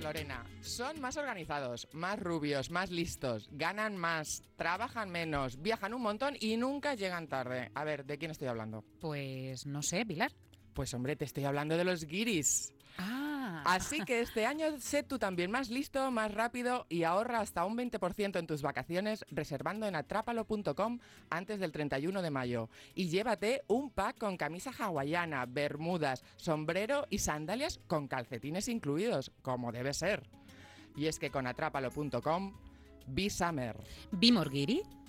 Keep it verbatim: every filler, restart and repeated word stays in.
Lorena, son más organizados, más rubios, más listos, ganan más, trabajan menos, viajan un montón y nunca llegan tarde. A ver, ¿de quién estoy hablando? Pues no sé, Pilar. Pues hombre, te estoy hablando de los guiris. Ah. Así que este año sé tú también más listo, más rápido y ahorra hasta un veinte por ciento en tus vacaciones reservando en atrápalo punto com antes del treinta y uno de mayo. Y llévate un pack con camisa hawaiana, bermudas, sombrero y sandalias con calcetines incluidos, como debe ser. Y es que con atrápalo punto com, be summer. ¿Be more guiri?